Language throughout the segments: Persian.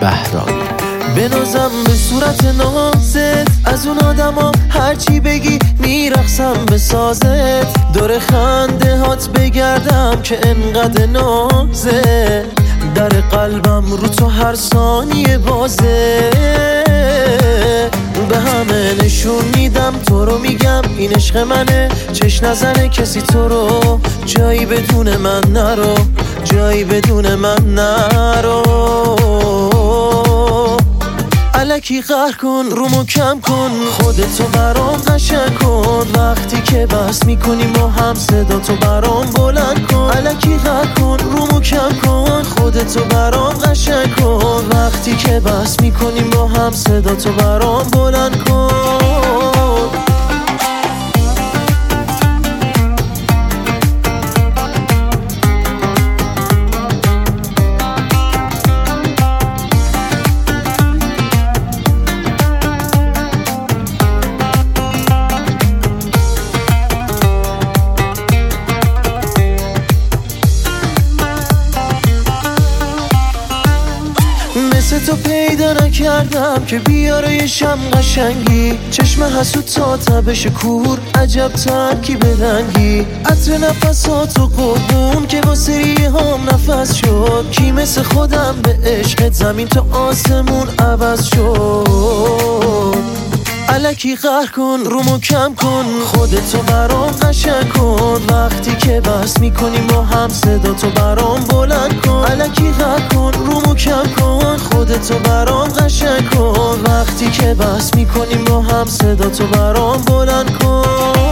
بهرامی. بنازم به صورت نازت، از اون آدما هرچی بگی میرقصم به سازت. دور خنده هات بگردم که انقدر نازه، در قلبم رو تو هر ثانیه بازه. به همه نشون میدم تو رو، میگم این عشق منه، چش نزنه کسی تو رو، جایی بدون من نرو، جایی بدون من نرو. الکی قهر کن رومو کم کن، خودتو برام قشنگ کن، وقتی که بس میکنی ما هم صداتو برام بلند کن. الکی قهر کن رومو کم کن، خودتو برام قشنگ کن، وقتی که بس میکنی ما هم صداتو برام بلند کن. مثل تو پیدا نکردم که بیاره یه شم قشنگی، چشم حسود تا تبش کور، عجب ترکیب رنگی، عطر نفساتو قربون که با سری هم نفس شد. کی مثل خودم به عشقت زمین تا آسمون عوض شد. الکی قهر کن رومو کم کن، خودتو برام قشنگ کن، وقتی که بس میکنی ما هم صداتو برام بلند کن. الکی قهر کن رومو کم کن، خودتو برام قشنگ کن، وقتی که بس میکنی ما هم صداتو برام بلند کن.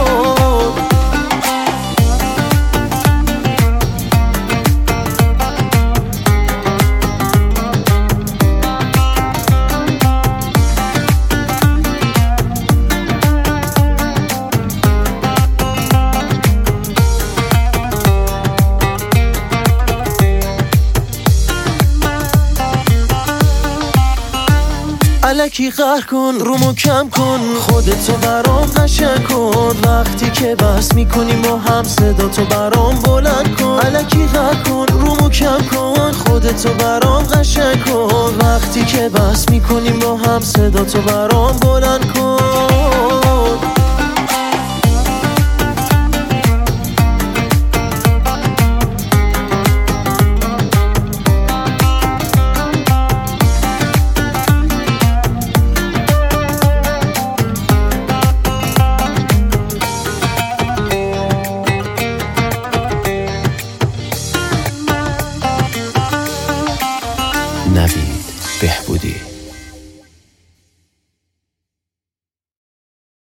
الکی قهر کن رومو کم کن، خودتو برام قشنگ کن، وقتی که بس میکنی ما هم صداتو برام بلند کن. الکی قهر کن رومو کم کن، خودتو برام قشنگ کن، وقتی که بس میکنی ما هم صداتو برام بلند کن. نوید